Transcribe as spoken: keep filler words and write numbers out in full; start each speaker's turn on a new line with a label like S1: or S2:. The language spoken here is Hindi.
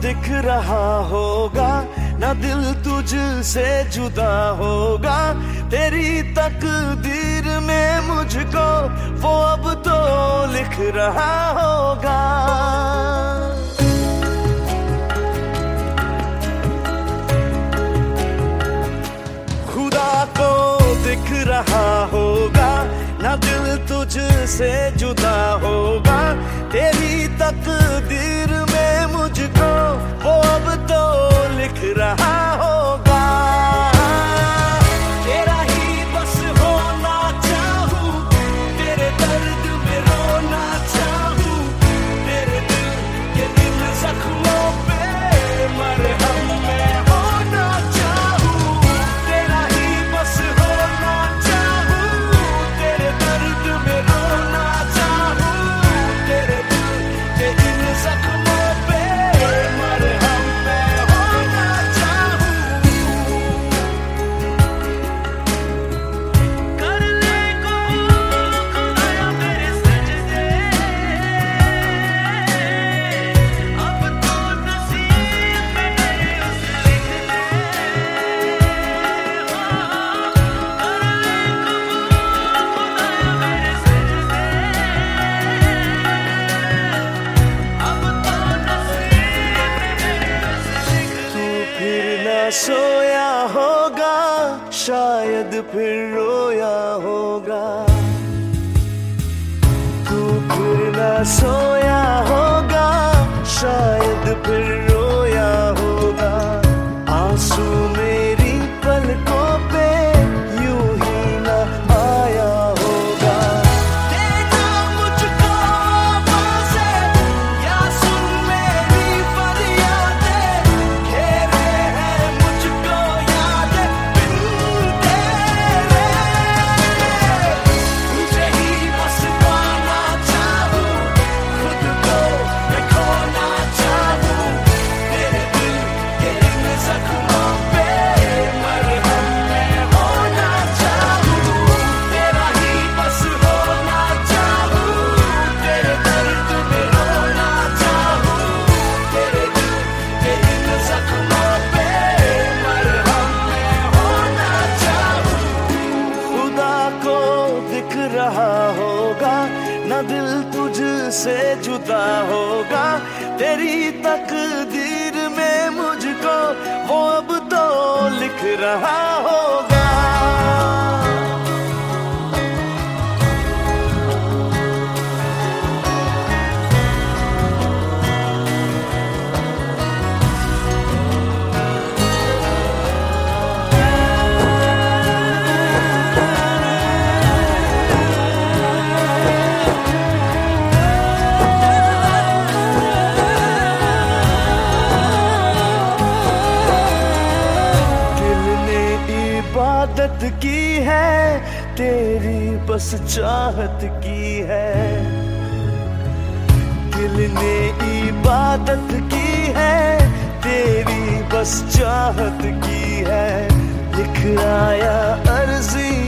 S1: दिख रहा होगा, ना दिल तुझसे जुदा होगा। तेरी तकदीर में मुझको वो अब तो लिख रहा होगा। खुदा को दिख रहा होगा, ना दिल तुझसे जुदा होगा। तेरी तकदीर में मुझको वो अब तो लिख रहा होगा। तेरा ही बस होना चाहूं, तेरे दर्द में रोना चाहूं, तेरे दिल के इन जख्मों पे मरहम मैं होना चाहूं। तेरा ही बस होना चाहूं, तेरे दर्द में रोना चाहूं, तेरे दिल के इन जख्मों पे मरहम मैं होना चाहूं। कर ले कबूल खुदाया मेरे सजदे, अब तो नसीब में मेरे उस लिख ले। कर ले कबूल खुदाया मेरे सजदे, अब तो नसीब में मेरे उस लिख ले। तू फिर न सोया होगा, शायद फिर रोया होगा। तू फिर न सोया होगा, शायद फिर रोया होगा। आंसू मेरी पलकों पे यूं ही न आया होगा। देना मुझको आवाज़ें, या सुन मेरी फरियादें। घेरे हैं मुझको यादें बिन तेरे। तुझे ही बस पाना चाहूं, खुद को मैं खोना चाहूं। तेरे दिल के इन जख्मों पे मरहम मैं होना चाहूं। तेरा ही बस होना चाहूं, तेरे दर्द में रोना चाहूं, तेरे दिल के इन जख्मों पे मरहम मैं होना चाहूं। खुदा को दिख रहा होगा, ना दिल तुझसे जुदा होगा। तेरी तकदीर में मुझको वो अब तो लिख रहा होगा। दिल ने इबादत की है, तेरी बस चाहत की है। दिल ने इबादत की है, तेरी बस चाहत की है। लिख आया अर्जी